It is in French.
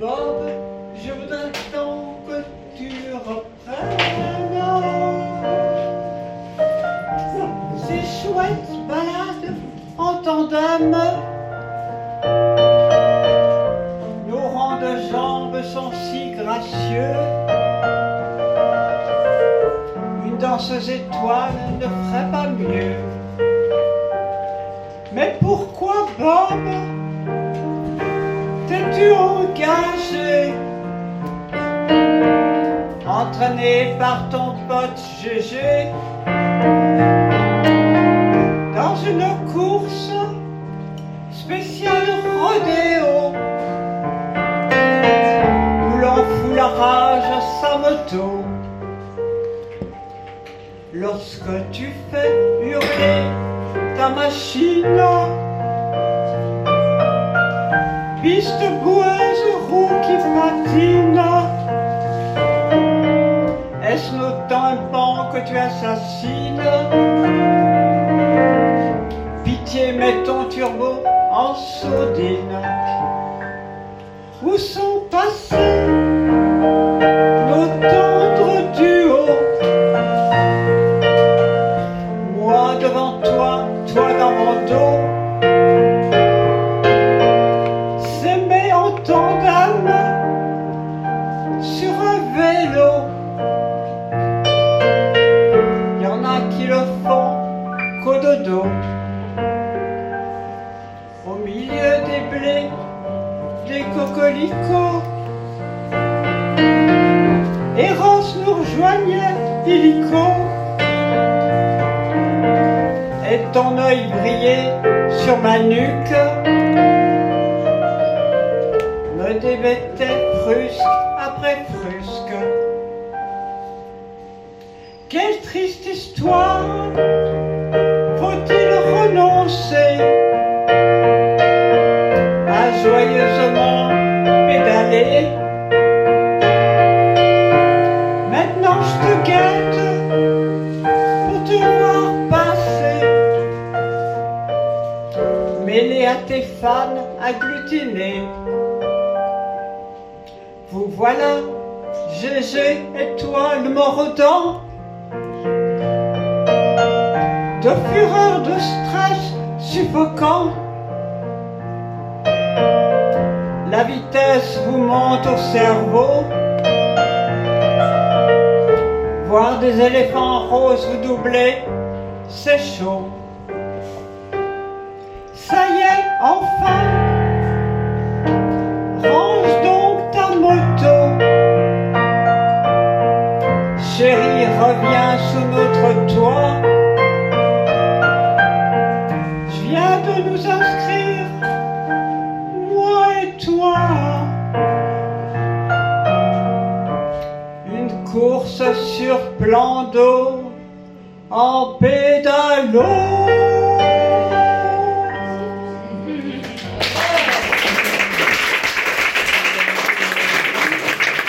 Bob, je voudrais tant que tu reprennes ces chouettes balades en tandem. Nos rangs de jambes sont si gracieux. Une danseuse étoile ne ferait pas mieux. Mais pourquoi, Bob, t'es-tu engagé, entraîné par ton pote GG, dans une course spéciale rodéo, où l'on fout la rage à sa moto? Lorsque tu fais hurler ta machine, piste boueuse, roue qui patine, est-ce autant un pan que tu assassines? Pitié, mets ton turbo en sourdine. Où sont passés nos tendres duos? Moi devant toi, toi dans mon dos. S'aimer en tandem sur un vélo. Y en a qui le font qu'au dodo. Au milieu des blés, des cocolicots, Eros nous rejoignait illico. Et ton œil brillait sur ma nuque, me débêtait frusque après frusque. Quelle triste histoire, faut-il renoncer à joyeusement pédaler? Maintenant je te guette pour te voir passer, mêlé à tes fans agglutinés. Vous voilà, GG et toi le mordant, de fureur, de stress suffocant. La vitesse vous monte au cerveau. Voir des éléphants roses vous doubler, c'est chaud. Ça y est, enfin, range donc ta moto. Chérie, reviens sous notre toit. Je viens de nous inscrire, moi et toi. Une course sur plan d'eau en pédalo.